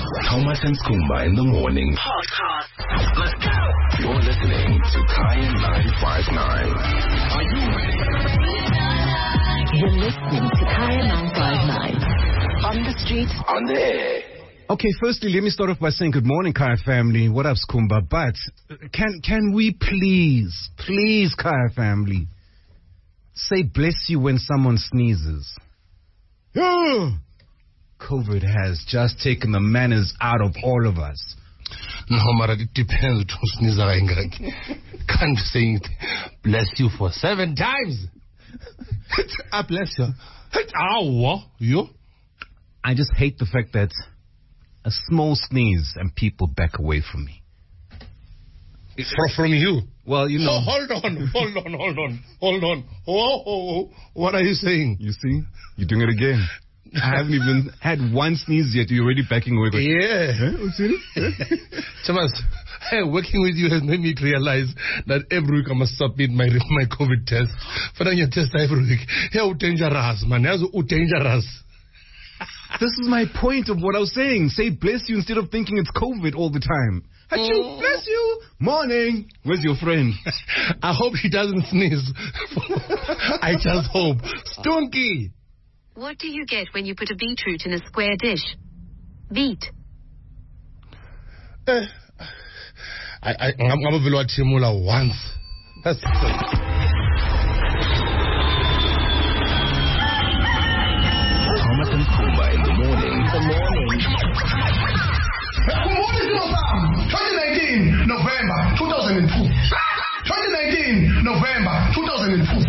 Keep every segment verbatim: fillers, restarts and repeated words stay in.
Thomas and Skumba in the morning. Podcast. Let's go. You're listening to Kaya nine five nine. Are you ready? You're listening to Kaya nine five nine. On the street. On the air. Okay, firstly, let me start off by saying good morning, Kaya family. What up, Skumba? But can can we please, please, Kaya family, say bless you when someone sneezes? Yeah. COVID has just taken the manners out of all of us. No, Mara, it depends who sneezes. Can't be saying bless you for seven times. I bless you. Ow, you? I just hate the fact that a small sneeze and people back away from me. From, from you? Well, you know. Oh, hold on, hold on, hold on, hold on. Oh, oh, oh. What are you saying? You see? You're doing it again. I haven't even had one sneeze yet. You're already backing away. But, yeah. Huh? Thomas, hey, working with you has made me realize that every week I must submit my my COVID test. For then you test every week. Hey, how dangerous, man. How dangerous. This is my point of what I was saying. Say bless you instead of thinking it's COVID all the time. Achoo, oh. Bless you. Morning. Where's your friend? I hope he doesn't sneeze. I just hope. Stunky. What do you get when you put a beetroot in a square dish? Beet. Uh, I, I, I'm going to watch Timula once. That's Thomas and Skumba in the morning. The morning. twenty nineteen, November two thousand two. twenty nineteen, November two thousand two.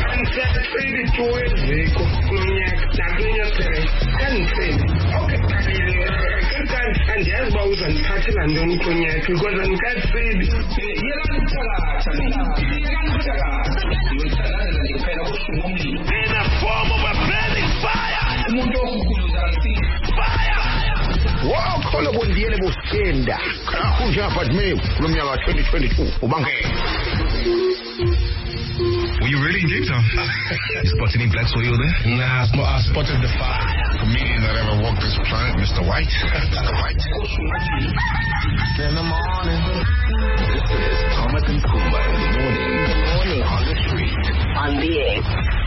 In the form of a burning fire. Fire. Wow, kola bondiele bosenda. Kakuja patme kulumnyaka twenty twenty-two. Ubange. Were you really in Cape Town? You spot any black soil there? Nah, I spotted the fire. Comedian that ever walked this planet, Mister White. Mister White. In the morning. This is Thomas and Skumba in the morning. The morning. On the street. On the air.